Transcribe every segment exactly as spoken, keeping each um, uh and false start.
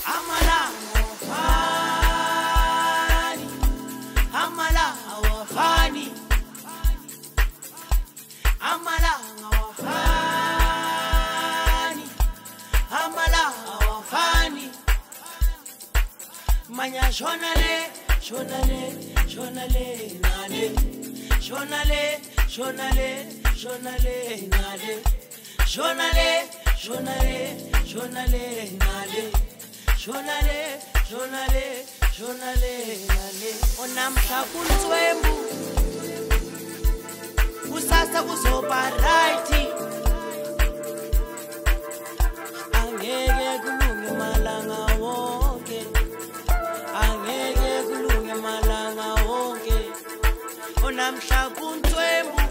Manya shonale, shonale, shonale, nale. Shonale, shonale, shonale, nale. Shonale, shonale, shonale, nale. Shonale, shonale, shonale, nale. Onamhla kuntswembu. Kusasa kuzoba right. Angeke kulunge malanga wonke. Angeke kulunge malanga wonke. Onamhla kuntswembu.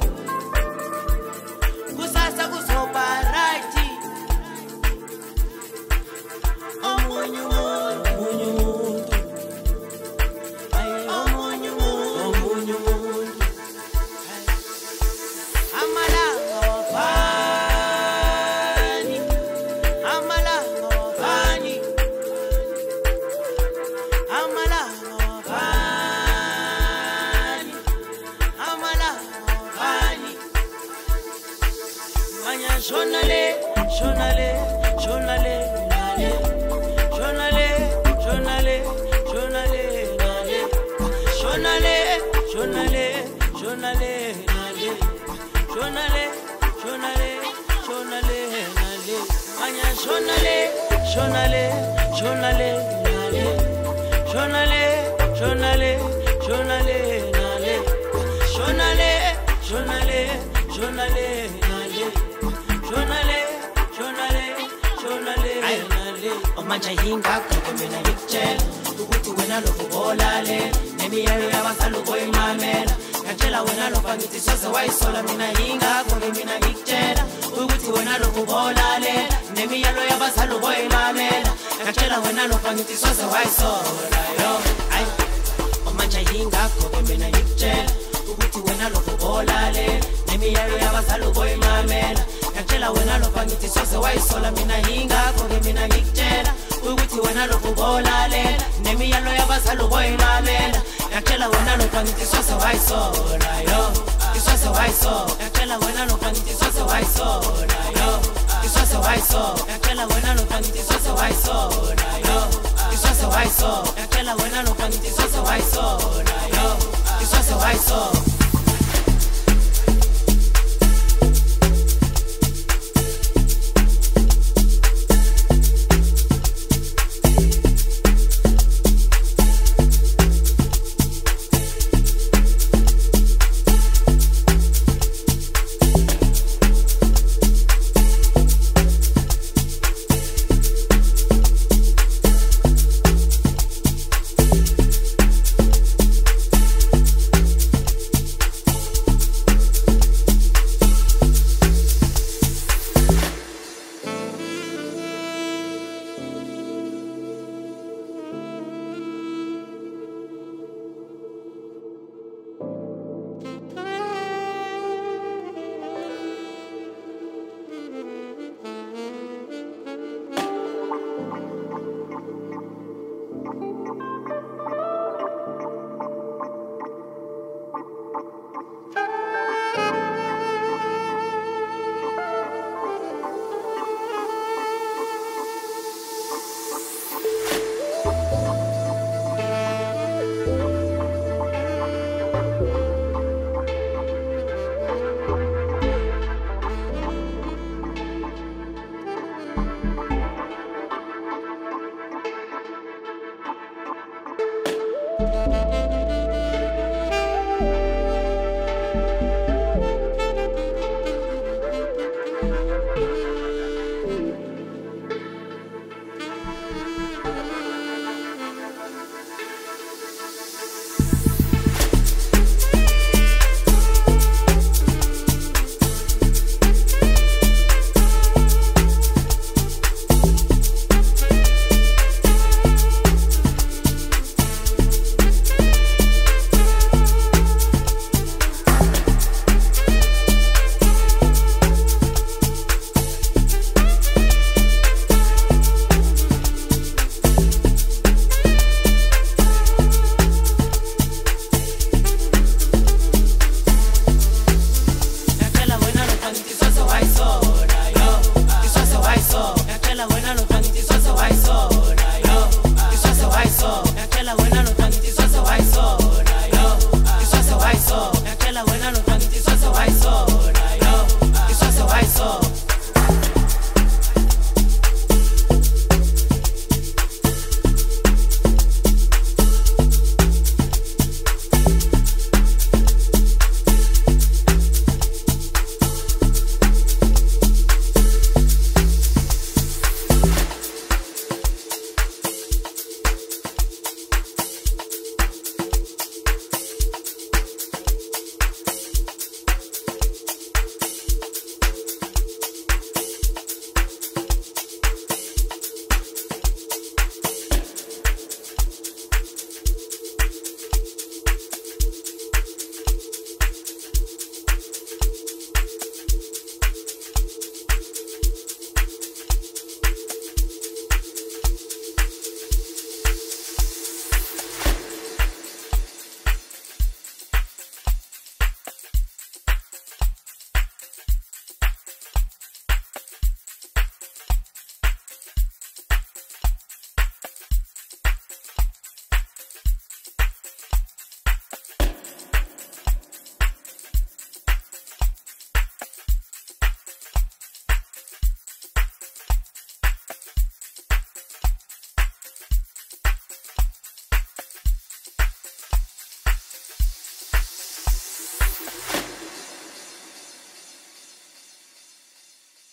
Kusasa kuzoba right. Omunye umuntu, omunye umuntu. Ay, omunye umuntu, omunye umuntu. Amalanga wafani. Amalanga wafani. Amalanga wafani. Amalanga wafani. Manya shonale, shonale, shonale, nale. Shonale, shonale, shonale, nale. Shonale, shonale, shonale, nale. Shonale, shonale, shonale, nale. Manya shonale, shonale, shonale, nale. Shonale, shonale, shonale, nale. Shonale, shonale, shonale, nale. Shonale, shonale, shonale, nale. Omanja yingakho ke mina ngikutshela ukuthi wena lokho bolale nemiyalo yabasalo koyimamela ngitshela wena lokho ngithi soze wayisola mina yingakho ke mina ngikutshela ukuthi wena lokho bolale nemiyalo yabasalo koyimamela ngitshela wena lokho ngithi soze wayisola yo ay omanja yingakho ke mina ngikutshela ukuthi wena lokho bolale nemiyalo yabasalo koyimamela ngitshela wena lokho ngithi soze wayisola mina yingakho ke mina ngikutshela ukuthi wena lokho bolale nemiyalo yabazali boyilalela ngitshela wena lokho ngithi soze wayisola yo isoze wayisola ngitshela wena lokho ngithi soze wayisola yo isoze wayisola ngitshela wena lokho ngithi soze wayisola yo isoze wayisola ngitshela wena lokho ngithi soze wayisola yo isoze wayisola